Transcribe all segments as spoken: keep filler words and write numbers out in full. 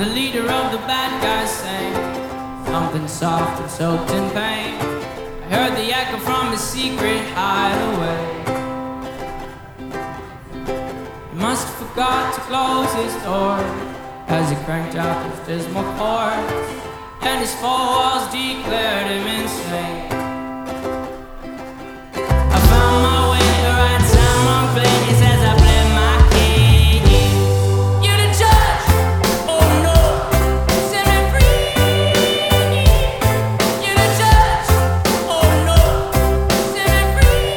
the leader of the bad guys sang something soft and soaked in pain. I heard the echo from his secret hideaway. He must have forgot to close his door as he cranked out his dismal chords, and his four walls declared him insane. I found my way to right time, wrong place as I played my game. You're the judge, oh no, set me free. You're the judge, oh no, set me free.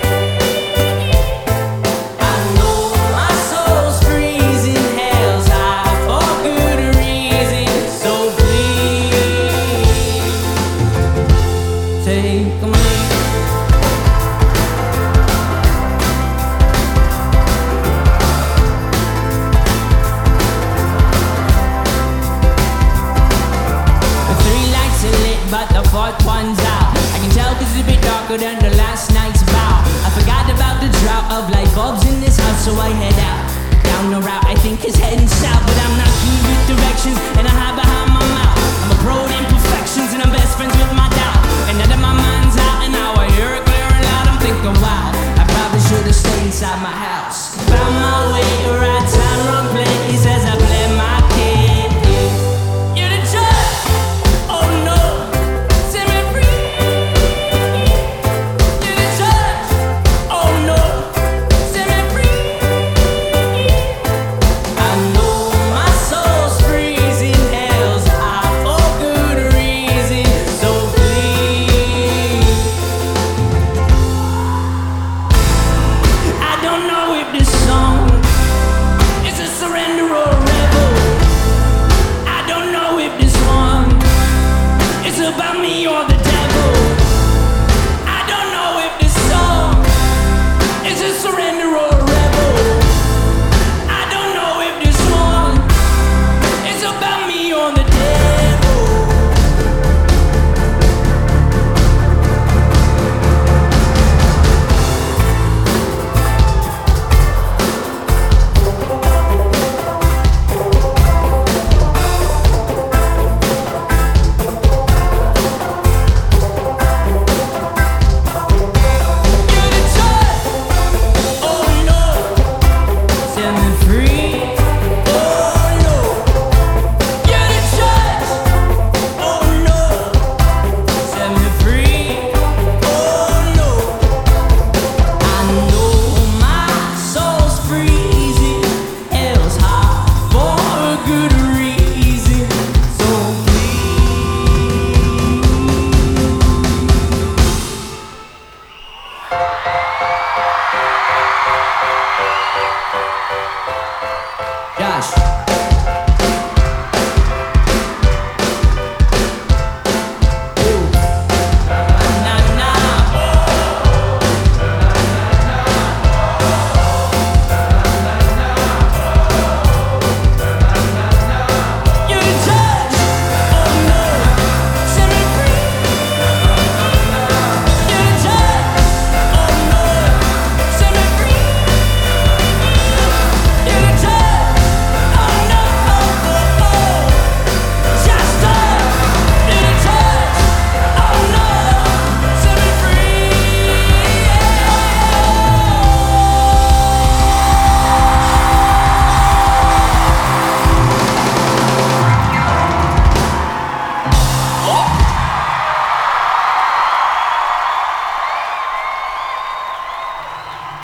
I know my soul's freezing, hell's high for good reason, so please take a leap. But the fourth one's out. I can tell 'cause it's a bit darker than the last night's bow. I forgot about the drought of light bulbs in this house, so I head out down the route I think is heading south. But I'm not keen with directions,